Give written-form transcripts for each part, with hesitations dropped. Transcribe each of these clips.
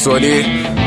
سولی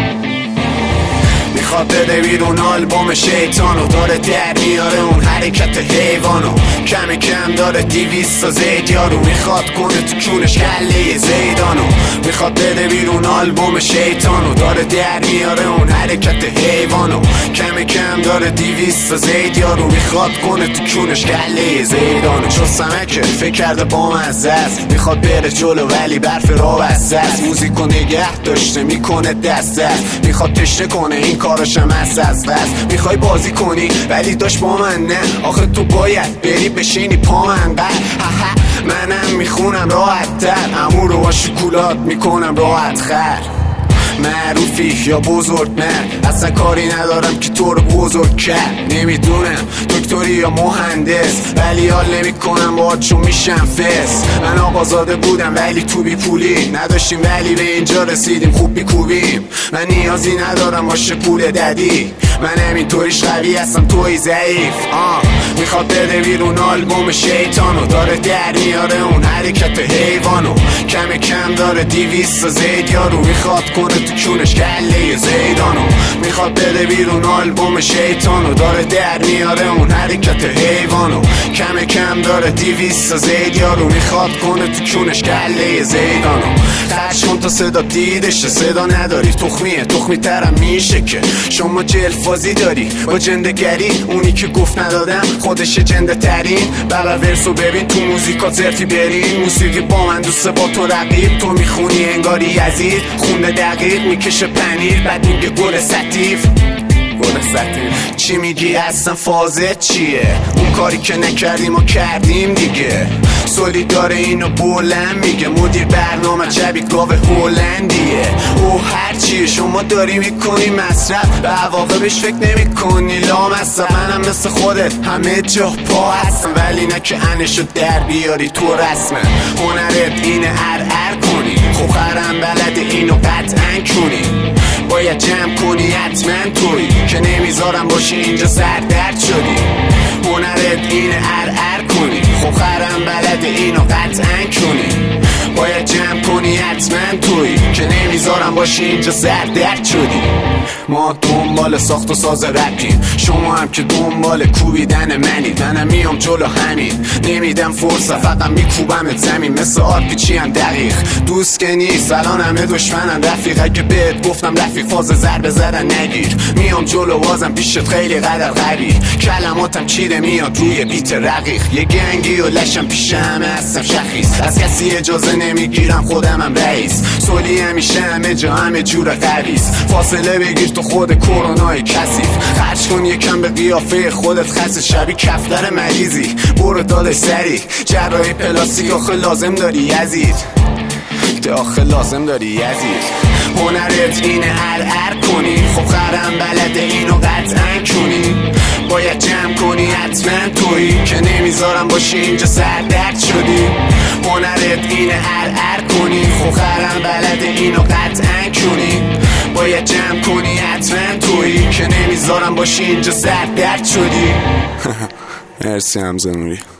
میخواد بده بیرون آلبوم شیطانو، داره در میاره اون حرکت حیوانو، کم کم داره 200 تا زید یارو، میخواد کنه تو کونش کله زیدانو، میخواد بده بیرون آلبوم شیطانو، داره در میاره اون حرکت حیوانو، کم کم داره 200 تا زید یارو، میخواد کنه تو کونش کله زیدانو. چو سمکه فکر کرده با مزه است، میخواد بره جلو ولی برف را بسته است، موزیکو نگه داشته میکنه دست میخواد تشنه کنه این کاراشم از میخوای بازی کنی ولی داشت با من نه، آخه تو باید بری بشینی پا من منم میخونم راحت تر، امو رو با شکولات میکنم راحت خر، معروفی یا بزرگ مرد اصلا کاری ندارم که تو رو بزرگ کرد، نمیدونم دکتری یا مهندس ولی حال نمی کنم باهات چون میشم فس، من آقازاده بودم ولی تو بی پولی نداشتیم ولی به اینجا رسیدیم خوب بیکوبیم، من نیازی ندارم باشه پول ددی، من همینطوریش قوی هستم توی ضعیف. میخواد بده بیرون آلبوم شیطانو، داره در میاره اون حرکت حیوانو، کم کم داره 200 تا زید یارو، میخواد کنه تو کونش کله زیدانو، میخواد بده بیرون آلبوم شیطانو، داره در میاره اون حرکت حیوانو، کم کم داره 200 تا زید یارو، میخواد کنه تو کونش کله زیدانو. خرج کن تا صدا دیدشه، صدا نداری تخمی ترم میشه که شما جلفازی داری با جندگری، اونی که گفت ندادم خودش جنده ترین، بلا ورسو ببین تو موزیکا زرفی برین، موسیقی با من دوست با تو رقیب، تو میخونی انگاری یزید خونده دقیق میکشه پنیر بعد میگه گل ستیف چی میگی اصلا فازت چیه؟ اون کاری که نکردیم و کردیم دیگه، سولی داره اینو بلند میگه، مدیر برنامه جبید گاوه هولندیه، او هر چیه شما داری میکنی مصرف، به عواقبش فکر نمی کنی لامصب، منم مثل خودت همه جا پا هستم ولی نه که انشو در بیاری تو رسمه، هنرت اینه ار کنی، خب خرم بلده اینو قطعا کنی، باید جمع کنی حتما توی که نمیذارم باشی اینجا سردرد شدی، هنرت اینه ار کنی، خب خرم بلده اینو قطعا کنی، باید جمع کنی حتما توی که نمیذارم باشی اینجا سردرد شدی. ما دنبال ساخت و ساز رپیم، شما هم که دنبال کوبیدن منید، منم میام جلو همین نمیدم فرصت، فقط میکوبمت زمین مثل آرپیچی هم دقیق، دوست که نیست الان همه دشمنن، رفیقه که بهت گفتم رفیق فاز ضربه زدن نگیر، میام جلو بازم پیشت خیلی قدر قوی، کلماتم چیره میاد روی بیت رقیق، یه گنگی و لشم پیش همه هستم شخیص، از کسی اجازه نمیگیرم خودمم رئیس، سولی همیشه همه جا همه جور قویس، فاصله بگیر تو خود کرونای کثیف، خرج کن یکم به قیافه خودت خسته شبیه کفتر مریضی، برو دادش سری جراحی پلاستیک آخه لازم داری یزید، آخه لازم داری یزید، هنرت اینه ار کنی، خب خرم بلده اینو قطعا کنی، باید جمع کنی حتما توی که نمیذارم باشی اینجا سردرد شدی، هنرت اینه ار کنی، خب خرم بلده اینو قطعا کنی، باید جمع کنی حتما توی که نمیذارم باشی اینجا سردرد شدی. مرسی حمزه نوری.